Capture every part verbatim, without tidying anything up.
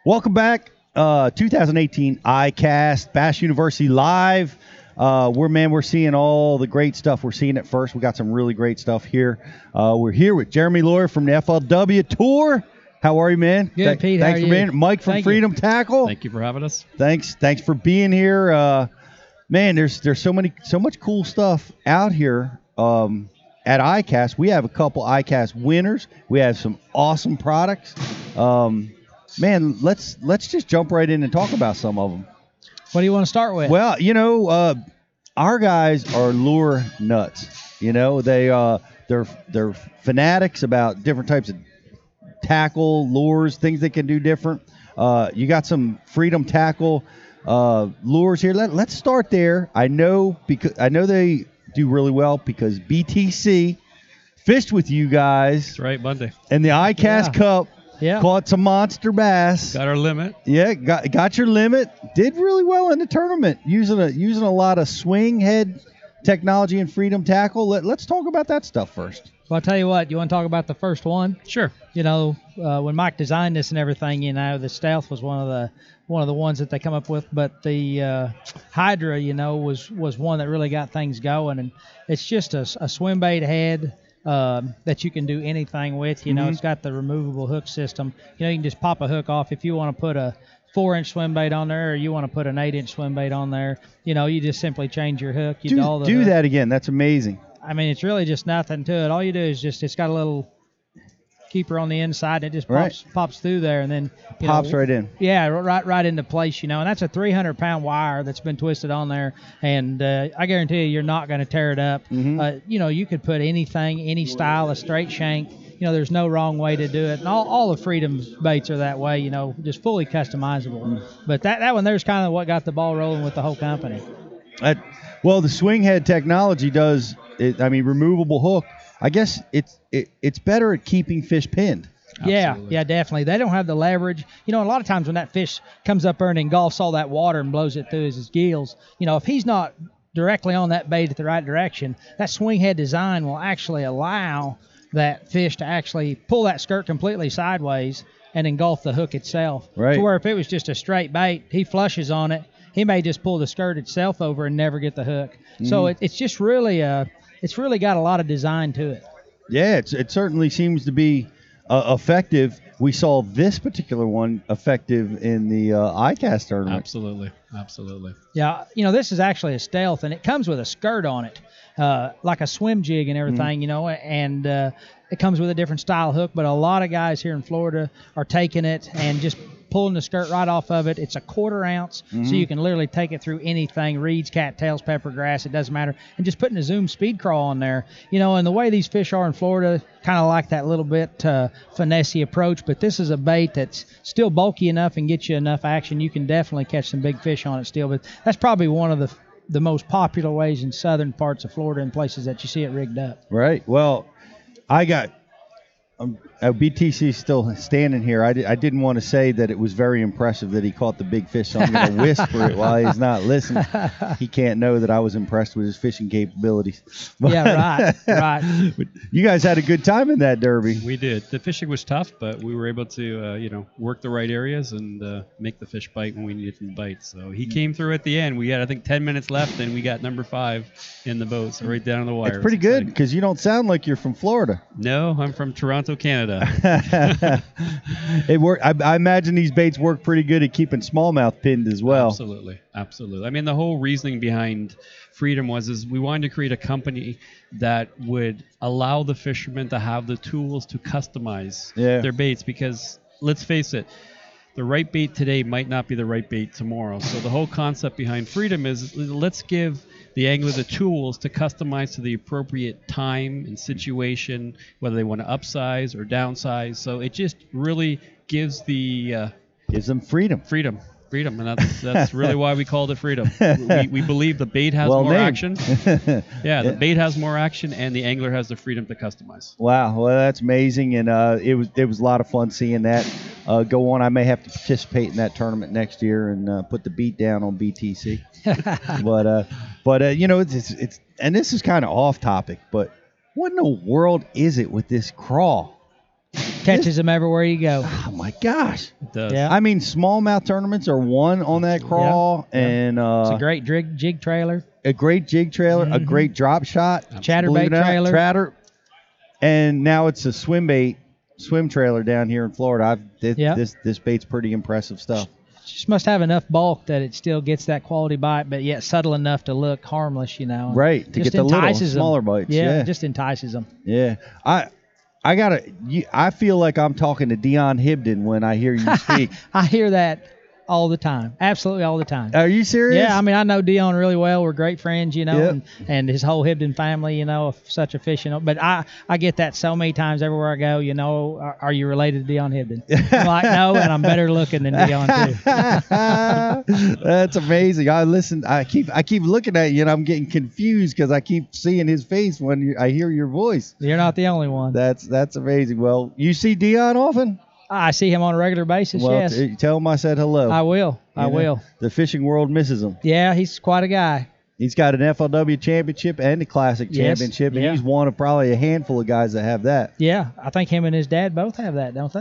Welcome back. Uh, twenty eighteen iCast, Bass University Live. Uh, we're, man, we're seeing all the great stuff. We're seeing it first. We got some really great stuff here. Uh, we're here with Jeremy Lawyer from the F L W Tour. How are you, man? Good, Th- Pete. Thanks How for are being you? here. Mike from Thank Freedom you. Tackle. Thank you for having us. Thanks. Thanks for being here. Uh, man, there's there's so many so much cool stuff out here. Um, at iCast, we have a couple iCast winners. We have some awesome products. Um, man, let's let's just jump right in and talk about some of them. What do you want to start with? Well, you know, uh, our guys are lure nuts. You know, they uh, they're they're fanatics about different types of tackle, lures, things they can do different. Uh, you got some Freedom Tackle uh, lures here. Let, let's start there. I know because I know they do really well because B T C fished with you guys That's right, Monday. in the iCast Yeah. Cup. Yeah. Caught some monster bass. Got our limit. Yeah, got got your limit. Did really well in the tournament using a using a lot of swing head technology and Freedom Tackle. Let, let's talk about that stuff first. Well, I'll tell you what. You want to talk about the first one? Sure. You know, uh, when Mike designed this and everything, you know, the Stealth was one of the one of the ones that they come up with, but the uh, Hydra, you know, was was one that really got things going, and it's just a, a swim bait head. Um, that you can do anything with. You know, Mhm. It's got the removable hook system. You know, you can just pop a hook off if you want to put a four-inch swim bait on there, or you want to put an eight-inch swim bait on there. You know, you just simply change your hook. You Do, dull the do hook. that again. That's amazing. I mean, it's really just nothing to it. All you do is just it's got a little keeper on the inside. And it just Right. pops pops through there, and then you Pops know, right in. Yeah, right right into place. You know, and that's a three hundred pound wire that's been twisted on there, and uh, I guarantee you, you're not going to tear it up. Mhm. Uh, you know, you could put anything, any style, a straight shank. You know, there's no wrong way to do it, and all, all the Freedom baits are that way. You know, just fully customizable. Mm. But that that one there's kind of what got the ball rolling with the whole company. Uh, well, the swing head technology does. It, I mean, removable hook. I guess it's it, it's better at keeping fish pinned. Yeah, Absolutely. yeah, definitely. They don't have the leverage. You know, a lot of times when that fish comes up there and engulfs all that water and blows it through his, his gills, you know, if he's not directly on that bait at the right direction, that swing head design will actually allow that fish to actually pull that skirt completely sideways and engulf the hook itself. Right. To where if it was just a straight bait, he flushes on it, he may just pull the skirt itself over and never get the hook. So Mhm. it, it's just really uh it's really got a lot of design to it. Yeah, it's, it certainly seems to be uh, effective. We saw this particular one effective in the uh, iCast tournament. Absolutely. Absolutely. Yeah, you know, this is actually a Stealth, and it comes with a skirt on it, uh, like a swim jig and everything, you know, and uh, it comes with a different style hook, but a lot of guys here in Florida are taking it and just pulling the skirt right off of it. It's a quarter ounce, so you can literally take it through anything, reeds, cattails, pepper grass, it doesn't matter, and just putting a Zoom speed crawl on there. You know, and the way these fish are in Florida, kind of like that little bit uh, finessey approach, but this is a bait that's still bulky enough and gets you enough action. You can definitely catch some big fish on it still, but that's probably one of the the most popular ways in southern parts of Florida and places that you see it rigged up. Right. Well, I got um, uh, B T C still standing here. I, di- I didn't want to say that it was very impressive that he caught the big fish, so I'm going to whisper it while he's not listening. He can't know that I was impressed with his fishing capabilities. But- Yeah, right, right. but you guys had a good time in that derby. We did. The fishing was tough, but we were able to, uh, you know, work the right areas and uh, make the fish bite when we needed them to bite. So he came through at the end. We had, I think, ten minutes left, and we got number five in the boat, so right down on the wire. It's pretty It was good exciting. because you don't sound like you're from Florida. No, I'm from Toronto, Canada. It work. I, I imagine these baits work pretty good at keeping smallmouth pinned as well. Absolutely, absolutely. I mean, the whole reasoning behind Freedom was is we wanted to create a company that would allow the fishermen to have the tools to customize Yeah. their baits, because let's face it, the right bait today might not be the right bait tomorrow. So the whole concept behind Freedom is let's give the angler the tools to customize to the appropriate time and situation, whether they want to upsize or downsize. So it just really gives the uh, Gives them freedom. freedom. Freedom, and that's that's really why we called it Freedom. We, we believe the bait has Well more named. action. Yeah, the bait has more action, and the angler has the freedom to customize. Wow, well that's amazing, and uh, it was it was a lot of fun seeing that uh, go on. I may have to participate in that tournament next year and uh, put the beat down on B T C. but uh, but uh, you know it's, it's it's and this is kind of off topic, but what in the world is it with this crawl? Catches them everywhere you go. Oh my gosh. It does. Yeah. I mean, smallmouth tournaments are one on that crawl, Yeah. and uh, It's a great jig, jig trailer. a great jig trailer, a Mhm. great drop shot, Chatterbait believe it or not, trailer. Tratter, and now it's a swim bait, swim trailer down here in Florida. I've this Yeah. this, this bait's pretty impressive stuff. Just must have enough bulk that it still gets that quality bite, but yet subtle enough to look harmless, you know. Right, to Just get the little, entices 'em. smaller bites, Yeah, yeah. just entices them. Yeah, I I gotta. You, I feel like I'm talking to Dion Hibden when I hear you speak. I hear that all the time, absolutely all the time. Are you serious? Yeah, I mean, I know Dion really well. We're great friends, you know, Yep. and, and his whole Hibden family, you know, such a fishing. But I, I get that so many times everywhere I go, you know, are, are you related to Dion Hibden? I'm like, no, and I'm better looking than Dion, too. That's amazing. I listen. I keep I keep looking at you, and I'm getting confused because I keep seeing his face when you, I hear your voice. You're not the only one. That's that's amazing. Well, you see Dion often? I see him on a regular basis, Well, yes. t- tell him I said hello. I will. I You know, will. The fishing world misses him. Yeah, he's quite a guy. He's got an F L W championship and a classic Yes, championship, and yeah. he's one of probably a handful of guys that have that. Yeah, I think him and his dad both have that, don't they?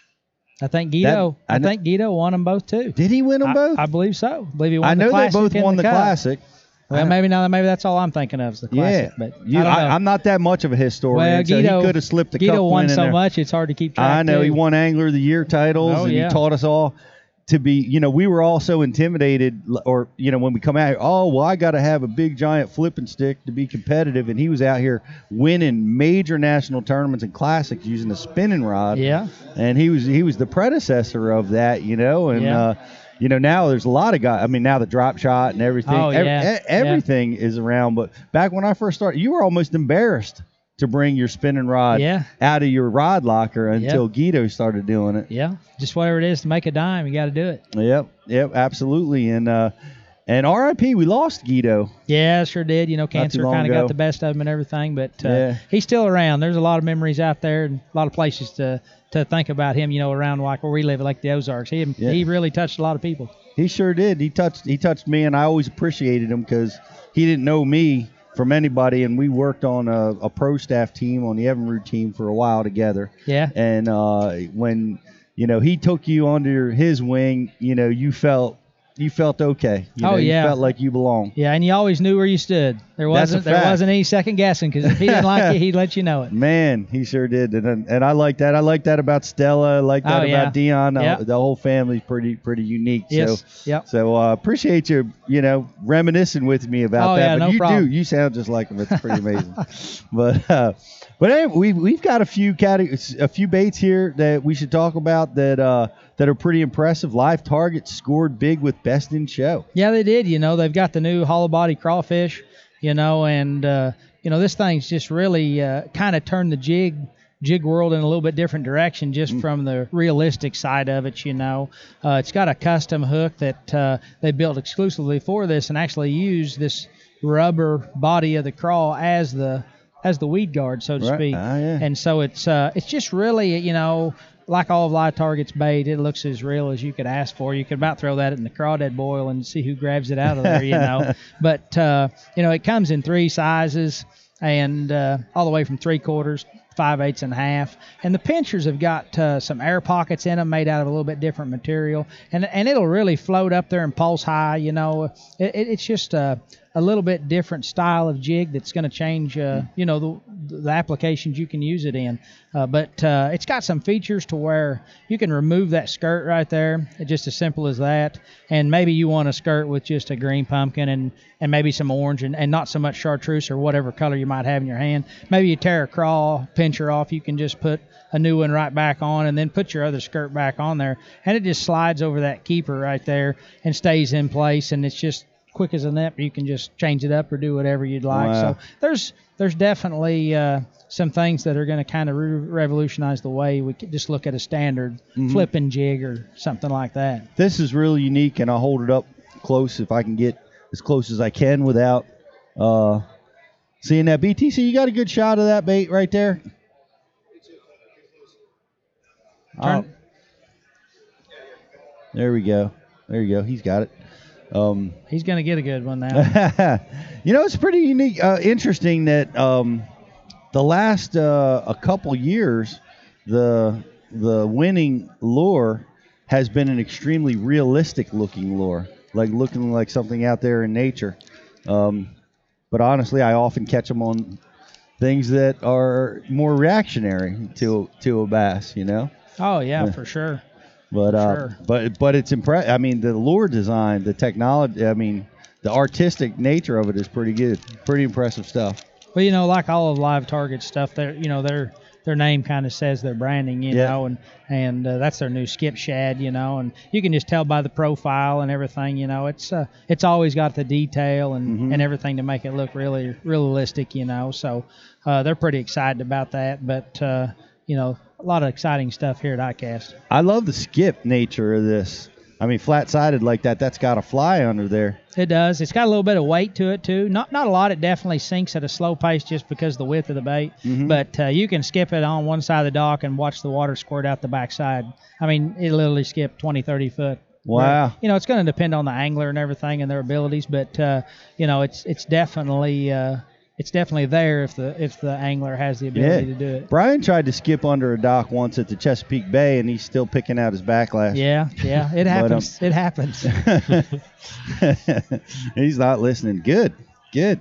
I think Guido. That- I I, kn- think Guido won them both too. Did he win them I, both? I believe so. I believe he won I the know they classic both and won the, cup. classic. Well, I- maybe not. Maybe that's all I'm thinking of is the classic. Yeah, But you, I don't know. I, am not that much of a historian, well, so Guido he could have slipped the Guido cup won win in so there. much it's hard to keep track. I know too. he won Angler of the Year titles, Oh, and yeah. he taught us all to be. You know, we were all so intimidated, or you know, when we come out here, oh well, I got to have a big giant flipping stick to be competitive, and he was out here winning major national tournaments and classics using a spinning rod. Yeah. and he was he was the predecessor of that, you know, and Yeah. uh, you know now there's a lot of guys. I mean, now the drop shot and everything, Oh, ev- yeah. e- everything is around. But back when I first started, you were almost embarrassed to bring your spinning rod Yeah. out of your rod locker until Yeah. Guido started doing it. Yeah. Just whatever it is to make a dime, you got to do it. Yep, yep, absolutely. And uh, and R I P, we lost Guido. Yeah, sure did. You know, cancer long kind of ago. got the best of him and everything, but uh, Yeah. he's still around. There's a lot of memories out there and a lot of places to to think about him. You know, around like where we live, like the Ozarks. He Yeah. he really touched a lot of people. He sure did. He touched he touched me, and I always appreciated him because he didn't know me from anybody, and we worked on a, a pro staff team on the Evinrude team for a while together. Yeah. And uh, when you know he took you under his wing, you know you felt you felt okay. You Oh, know, yeah. You felt like you belonged. Yeah, and you always knew where you stood. There That's a wasn't there fact. wasn't any second guessing because if he didn't like you, he'd let you know it. Man, he sure did, and and I like that. I like that about Stella. I like that Oh, yeah. about Dion. The, Yep. the whole family's pretty pretty unique. Yes. So Yep. so uh, appreciate you you know reminiscing with me about Oh, that. yeah, but no you problem. do you sound just like him. It's pretty amazing. but uh, but anyway, we we've got a few categories, a few baits here that we should talk about that uh, that are pretty impressive. Live Target scored big with Best in Show. Yeah, they did. You know, they've got the new hollow body crawfish, you know, and, uh, you know, this thing's just really uh, kind of turned the jig jig world in a little bit different direction just Mm. from the realistic side of it, you know. Uh, it's got a custom hook that uh, they built exclusively for this and actually used this rubber body of the crawl as the as the weed guard, so to Right. speak. Ah, yeah. And so it's uh, it's just really, you know, like all of Live Target's bait, it looks as real as you could ask for. You could about throw that in the crawdad boil and see who grabs it out of there, you know. But, uh, you know, it comes in three sizes and uh, all the way from three quarters, five eighths and a half. And the pinchers have got uh, some air pockets in them made out of a little bit different material. And and it'll really float up there and pulse high, you know. It, it, it's just a, a little bit different style of jig that's going to change, uh, you know, the, the applications you can use it in. Uh, but uh, it's got some features to where you can remove that skirt right there, just as simple as that. And maybe you want a skirt with just a green pumpkin and, and maybe some orange and, and not so much chartreuse or whatever color you might have in your hand. Maybe you tear a crawl pincher off, you can just put a new one right back on and then put your other skirt back on there. And it just slides over that keeper right there and stays in place. And it's just quick as a nip. You can just change it up or do whatever you'd like. Wow. So there's there's definitely uh, some things that are going to kind of re- revolutionize the way we could just look at a standard Mm-hmm. flipping jig or something like that. This is really unique, and I'll hold it up close if I can get as close as I can without uh, seeing that. B T C, you got a good shot of that bait right there? Oh. There we go. There you go. He's got it. Um, He's going to get a good one now. you know, it's pretty unique, uh, interesting that um, the last uh, a couple years, the the winning lure has been an extremely realistic looking lure, like looking like something out there in nature. Um, but honestly, I often catch them on things that are more reactionary to to a bass, you know. Oh yeah, Yeah. for sure. But For uh, sure. but but it's impressive. I mean, the lure design, the technology. I mean, the artistic nature of it is pretty good. Pretty impressive stuff. Well, you know, like all of Live Target stuff, they're you know their their name kind of says their branding, you Yeah. know, and and uh, that's their new Skip Shad, you know, and you can just tell by the profile and everything, you know, it's uh, it's always got the detail and, Mhm. and everything to make it look really realistic, you know. So uh, they're pretty excited about that, but uh, you know, a lot of exciting stuff here at iCast. I love the skip nature of this. I mean, flat sided like that, that's got a fly under there. It does. It's got a little bit of weight to it too. Not not a lot. It definitely sinks at a slow pace just because of the width of the bait. Mhm. But uh, you can skip it on one side of the dock and watch the water squirt out the backside. I mean, it literally skip twenty, thirty foot. Wow. You know, it's going to depend on the angler and everything and their abilities, but uh, you know, it's it's definitely uh, it's definitely there if the if the angler has the ability Yeah. to do it. Brian tried to skip under a dock once at the Chesapeake Bay, and he's still picking out his backlash. Yeah, yeah, it But, um, happens. it happens. He's not listening. Good, good.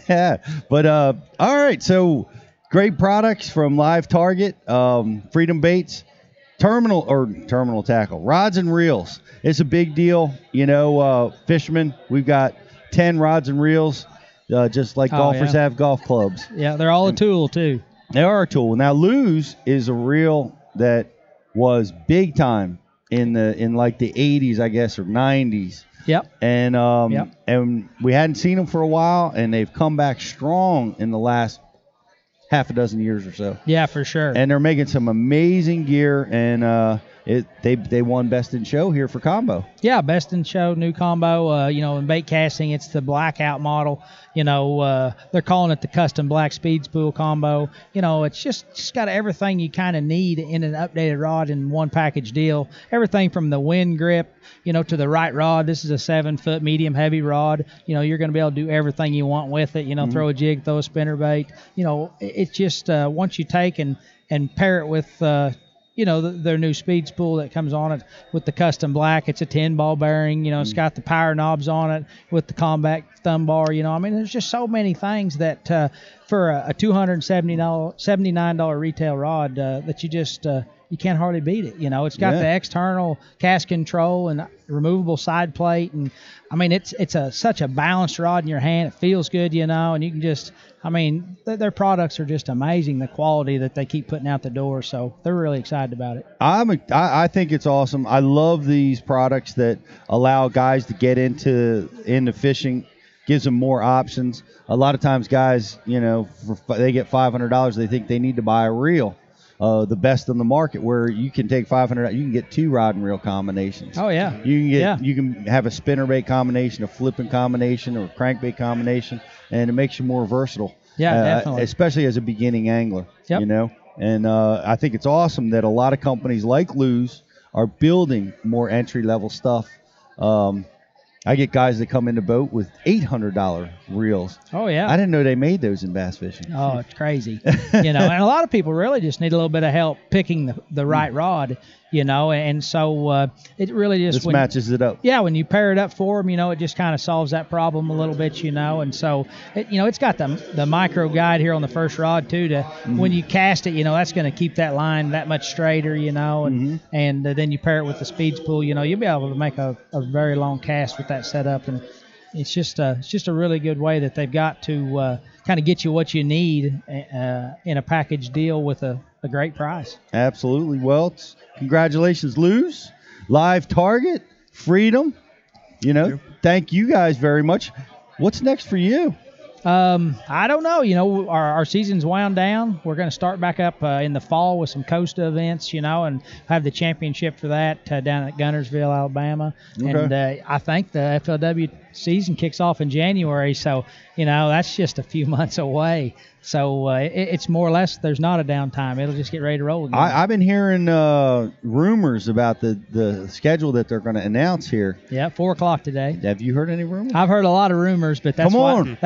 But uh, all right. So great products from Live Target, um, Freedom Baits, Terminal or Terminal Tackle, rods and reels. It's a big deal. You know, uh, fishermen. We've got ten rods and reels, uh, just like Oh, golfers yeah. have golf clubs. Yeah, they're all a tool too. They are a tool. Now, Lose is a reel that was big time in the in like the eighties, I guess, or nineties. Yep. And um, Yep. and we hadn't seen them for a while, and they've come back strong in the last half a dozen years or so. Yeah, for sure. And they're making some amazing gear, and uh, it they they won Best in Show here for combo. Yeah, best in show, new combo. Uh, you know, in bait casting, it's the blackout model. You know, uh, they're calling it the custom black speed spool combo. You know, it's just, just got everything you kind of need in an updated rod in one package deal. Everything from the wind grip, you know, to the right rod. This is a seven foot medium heavy rod. You know, you're going to be able to do everything you want with it. You know, Mm-hmm. throw a jig, throw a spinner bait. You know, it, it's just uh, once you take and and pair it with. Uh, you know, the, their new speed spool that comes on it with the custom black. It's a ten ball bearing. You know, it's got the power knobs on it with the combat thumb bar. You know, I mean, there's just so many things that uh, for a, a two hundred seventy-nine dollars retail rod uh, that you just uh, you can't hardly beat it. You know, it's got Yeah. the external cast control and removable side plate, and I mean, it's it's a such a balanced rod in your hand. It feels good, you know, and you can just. I mean, th- their products are just amazing, the quality that they keep putting out the door. So they're really excited about it. I'm a, I, I think it's awesome. I love these products that allow guys to get into into fishing, gives them more options. A lot of times, guys, you know, for, fi- they get five hundred dollars, they think they need to buy a reel, uh, the best in the market, where you can take five hundred dollars, you can get two rod and reel combinations. Oh, yeah. You can get Yeah. you can have a spinnerbait combination, a flipping combination, or a crankbait combination, and it makes you more versatile. Yeah, uh, definitely. Especially as a beginning angler. Yep. You know, and uh, I think it's awesome that a lot of companies like Lose are building more entry level stuff. Um, I get guys that come in the boat with eight hundred dollars reels. Oh, yeah. I didn't know they made those in bass fishing. Oh, it's crazy. You know, and a lot of people really just need a little bit of help picking the, the right rod, you know, and so uh, it really just This when, matches it up. yeah, when you pair it up for them, you know, it just kind of solves that problem a little bit, you know, and so it, you know, it's got the the micro guide here on the first rod too. To when you cast it, you know, that's going to keep that line that much straighter, you know, and Mhm. and uh, then you pair it with the speed spool, you know, you'll be able to make a, a very long cast with that setup, and it's just a it's just a really good way that they've got to uh, kind of get you what you need uh, in a package deal with a, a great price. Absolutely. Well, it's, congratulations, Lose, Live Target, Freedom. You know, thank you guys very much. What's next for you? Um, I don't know. You know, our, our season's wound down. We're going to start back up uh, in the fall with some Costa events, you know, and have the championship for that uh, down at Gunnersville, Alabama. Okay. And uh, I think the F L W season kicks off in January, so, you know, that's just a few months away. So uh, it, it's more or less there's not a downtime. It'll just get ready to roll again. I, I've been hearing uh, rumors about the, the schedule that they're going to announce here. yeah, four o'clock today. Have you heard any rumors? I've heard a lot of rumors, but that's Come why on. that's Let's- why they're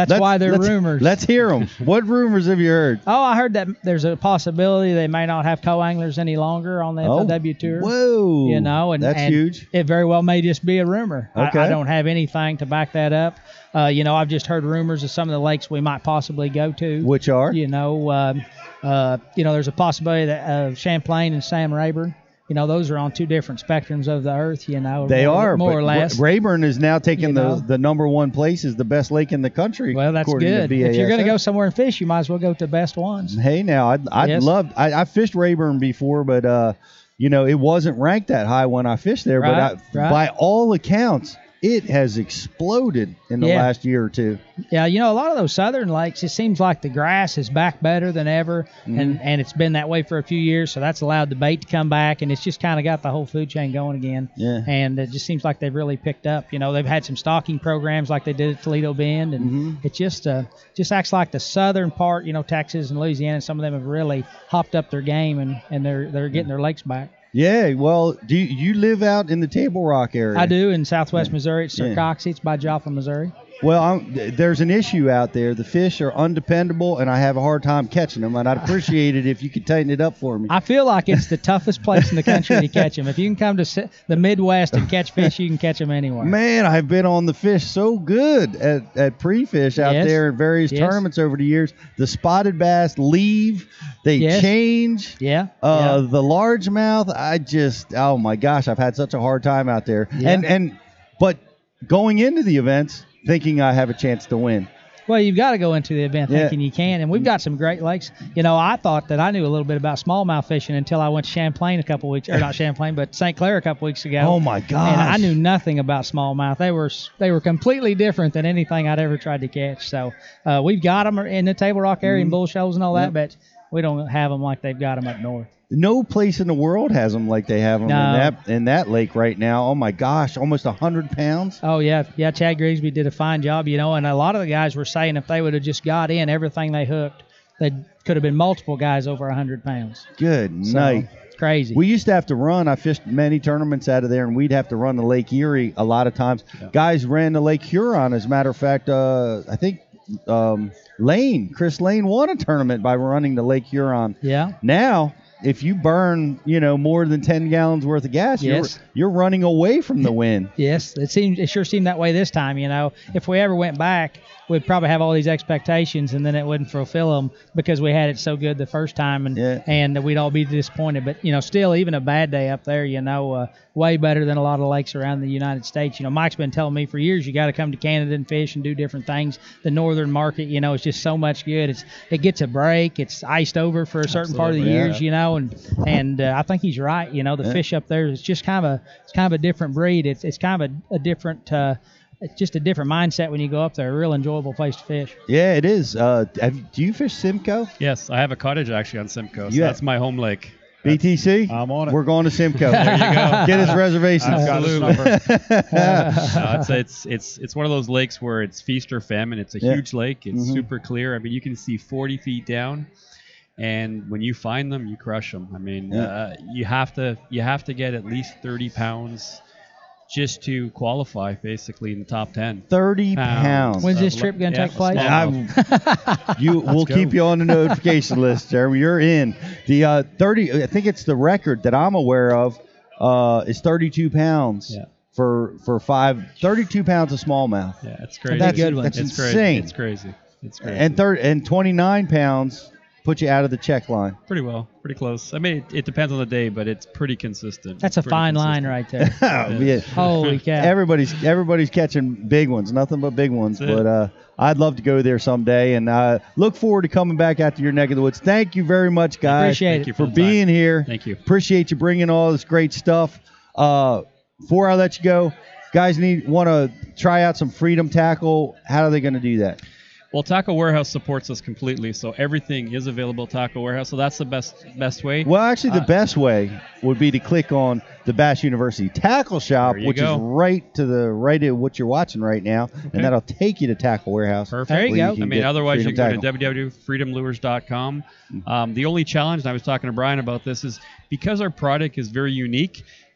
They're let's, rumors. Let's hear them. What rumors have you heard? Oh, I heard that there's a possibility they may not have co-anglers any longer on the F L W tour. Whoa. You know, and that's and huge. It very well may just be a rumor. Okay. I, I don't have anything to back that up. Uh, you know, I've just heard rumors of some of the lakes we might possibly go to. Which are? You know, um, uh, you know, there's a possibility that uh, Champlain and Sam Rayburn. You know, those are on two different spectrums of the earth. You know, They more, are more but or less. Ra- Rayburn is now taking You the know. the number one place as the best lake in the country. Well, that's according to good. If you're going to B A S S. go somewhere and fish, you might as well go to the best ones. Hey, now I'd, I'd Yes. love. I, I fished Rayburn before, but uh, you know, it wasn't ranked that high when I fished there. Right, but I, right. by all accounts, it has exploded in the Yeah. last year or two. Yeah, you know, a lot of those southern lakes, it seems like the grass is back better than ever, Mm-hmm. and, and it's been that way for a few years, so that's allowed the bait to come back, and it's just kind of got the whole food chain going again. Yeah. And it just seems like they've really picked up. You know, they've had some stocking programs like they did at Toledo Bend, and Mm-hmm. it just uh, just acts like the southern part, you know, Texas and Louisiana, some of them have really hopped up their game, and, and they're they're getting their lakes back. Yeah. Well, do you, you live out in the Table Rock area? I do in southwest Missouri. It's Yeah. Circoxie. It's by Joplin, Missouri. Well, I'm, th- there's an issue out there. The fish are undependable, and I have a hard time catching them. And I'd appreciate it if you could tighten it up for me. I feel like it's the toughest place in the country to catch them. If you can come to si- the Midwest and catch fish, you can catch them anywhere. Man, I've been on the fish so good at, at pre-fish out Yes. there in various Yes. tournaments over the years. The spotted bass leave, they Yes. change. Yeah. Uh, yeah. The largemouth, I just, oh my gosh, I've had such a hard time out there. Yeah. And and but going into the events, thinking I have a chance to win. Well, you've got to go into the event Yeah. thinking you can, and we've got some great lakes. You know, I thought that I knew a little bit about smallmouth fishing until I went to Champlain a couple weeks, or not Champlain, but Saint Clair a couple weeks ago. Oh my gosh! And I knew nothing about smallmouth. They were they were completely different than anything I'd ever tried to catch. So uh, we've got them in the Table Rock area and Bull Shoals and all that, Mm-hmm. Yep. but we don't have them like they've got them up north. No place in the world has them like they have them No. in that in that lake right now. Oh my gosh, almost a hundred pounds. Oh yeah, yeah. Chad Grigsby did a fine job, you know, and a lot of the guys were saying if they would have just got in everything they hooked, they could have been multiple guys over a hundred pounds. Good So, night. it's crazy. We used to have to run. I fished many tournaments out of there, and we'd have to run the Lake Erie a lot of times. Guys ran the Lake Huron. As a matter of fact, uh, I think um, Lane, Chris Lane, won a tournament by running the Lake Huron. yeah. Now, if you burn, you know, more than ten gallons worth of gas, Yes. you're you're running away from the wind. Yes, it seemed it sure seemed that way this time. You know, if we ever went back, we'd probably have all these expectations, and then it wouldn't fulfill them because we had it so good the first time, and Yeah. and we'd all be disappointed. But you know, still, even a bad day up there, you know, uh, way better than a lot of lakes around the United States. You know, Mike's been telling me for years you got to come to Canada and fish and do different things. The northern market, you know, is just so much good. It's it gets a break. It's iced over for a certain part of the Absolutely, yeah. years, you know, and and uh, I think he's right. You know, the Yeah. fish up there is just kind of a it's kind of a different breed. It's it's kind of a, a different. Uh, it's just a different mindset when you go up there. A real enjoyable place to fish. Yeah, it is. Uh, have, do you fish Simcoe? Yes, I have a cottage actually on Simcoe, so Yeah. that's my home lake. B T C? I'm on it. We're going to Simcoe. There you go. Get his reservations. I've got his Absolutely. number. Uh, it's, it's it's it's one of those lakes where it's feast or famine. It's a Yeah. huge lake. It's Mhm. super clear. I mean, you can see forty feet down, and when you find them, you crush them. I mean, Yeah. uh, you have to you have to get at least thirty pounds just to qualify, basically in the top ten. thirty Pounds. pounds. When's Uh, this trip gonna yeah, take place? smallmouth. You, we'll go. keep you on the notification list, Jeremy. You're in. The uh, thirty. I think it's the record that I'm aware of. Uh, is thirty-two pounds Yeah. for for five. thirty-two pounds of smallmouth. Yeah, it's crazy. That's a good one. That's it's insane. crazy. It's crazy. It's crazy. And third and twenty-nine pounds put you out of the check line. pretty well, pretty close. I mean, it, it depends on the day, but it's pretty consistent. That's a Pretty fine consistent. line right there. Yeah. Holy cow! Everybody's everybody's catching big ones, nothing but big ones. That's it. But uh, I'd love to go there someday, and uh, look forward to coming back out to your neck of the woods. Thank you very much, guys, Appreciate Thank it. you for the time. being here. Thank you. Appreciate you bringing all this great stuff. Uh, before I let you go, guys need want to try out some Freedom Tackle. How are they going to do that? Well, Tackle Warehouse supports us completely, so everything is available at Tackle Warehouse. So that's the best best way. Well, actually, the Uh, best way would be to click on the Bass University Tackle Shop, There you which go. is right to the right of what you're watching right now, and that'll take you to Tackle Warehouse. Perfect. There you where go. can I mean, get otherwise you Freedom can go Tackle. to w w w dot freedom lures dot com. Um, the only challenge, and I was talking to Brian about this, is because our product is very unique,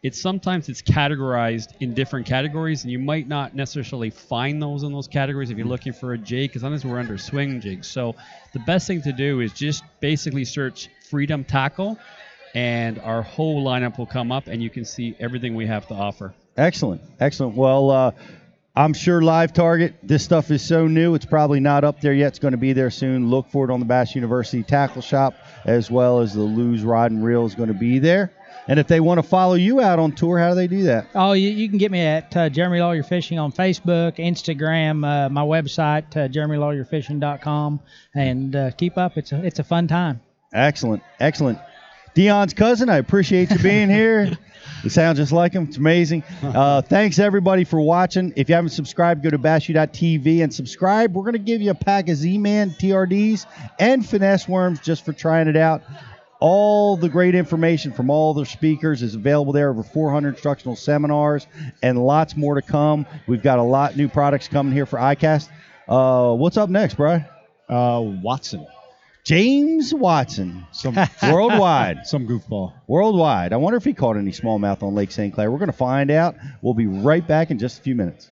it's sometimes it's categorized in different categories, and you might not necessarily find those in those categories if you're looking for a jig, because sometimes we're under swing jigs. So the best thing to do is just basically search Freedom Tackle, and our whole lineup will come up, and you can see everything we have to offer. Excellent, excellent. Well, uh, I'm sure Live Target, this stuff is so new, it's probably not up there yet. It's going to be there soon. Look for it on the Bass University Tackle Shop, as well as the Lou's Rod and Reel is going to be there. And if they want to follow you out on tour, how do they do that? Oh, you, you can get me at uh, Jeremy Lawyer Fishing on Facebook, Instagram, uh, my website, uh, jeremy lawyer fishing dot com, and uh, keep up. It's a, it's a fun time. Excellent, excellent. Deon's cousin, I appreciate you being here. You sound just like him. It's amazing. Uh, thanks, everybody, for watching. If you haven't subscribed, go to bass u dot t v and subscribe. We're going to give you a pack of Z-Man T R Ds and finesse worms just for trying it out. All the great information from all the speakers is available there. Over four hundred instructional seminars and lots more to come. We've got a lot new products coming here for iCast. Uh, what's up next, Brian? Uh, Watson. James Watson. Some Worldwide. some goofball. Worldwide. I wonder if he caught any smallmouth on Lake Saint Clair. We're going to find out. We'll be right back in just a few minutes.